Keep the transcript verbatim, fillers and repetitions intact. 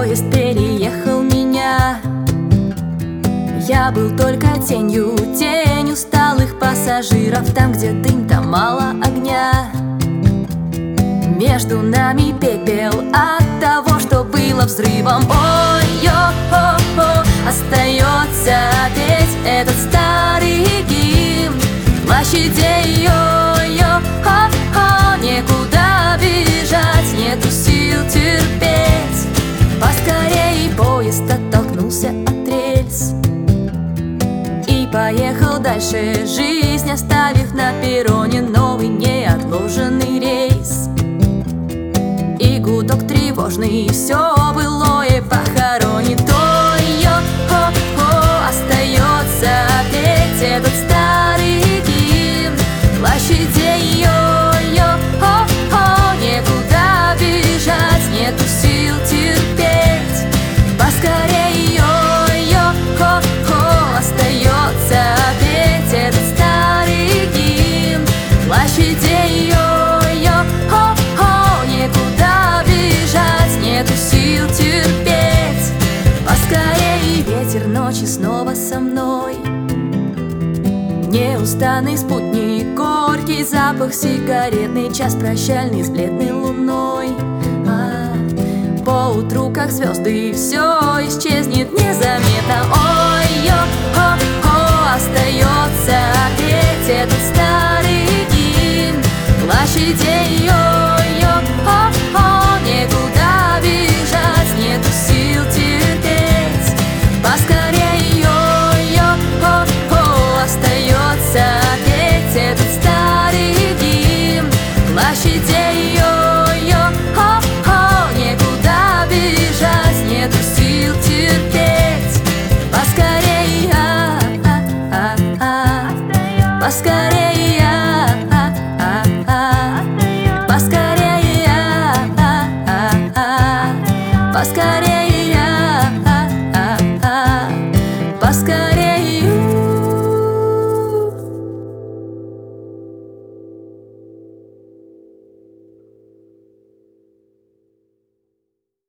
Поезд переехал меня. Я был только тенью, тень усталых пассажиров. Там, где дым, там мало огня. Между нами пепел от того, что было взрывом. Ой-ё-хо-хо, остается петь этот старый гимн площадей. Ё-ё-хо-хо, некуда бежать, нету сил терпеть. Поскорей поезд оттолкнулся от рельс и поехал дальше жизнь, оставив на перроне новый неотложенный рейс. И гудок тревожный все былое похоронит. Ой-ё-хо-хо, остается петь этот старый гимн площадей. Ё-ё-хо-хо, некуда бежать, нету сил терпеть. Поскорей, ё-ё-хо-хо, остается петь этот старый гимн площадей. Ё-ё-хо-хо, некуда бежать, нету сил терпеть. Поскорей, ветер ночи снова со мной, неустанный спутник, горький запах сигаретный, час прощальный с бледной луной. А поутру, как звезды, все исчезнет незаметно. Ой-ё-хо-хо, остается петь этот старый гимн площадей. Ё-ё-хо-хо, некуда бежать, нету сил терпеть. Поскорей, ё-ё-хо-хо, остается петь этот старый гимн площадей. Ё-ё-хо-хо, некуда бежать, нету сил терпеть. Поскорей, а-а-а-а, поскорей, а-а-а-а, поскорей, а-а-а-а, поскорей, а-а-а-а, поскорей.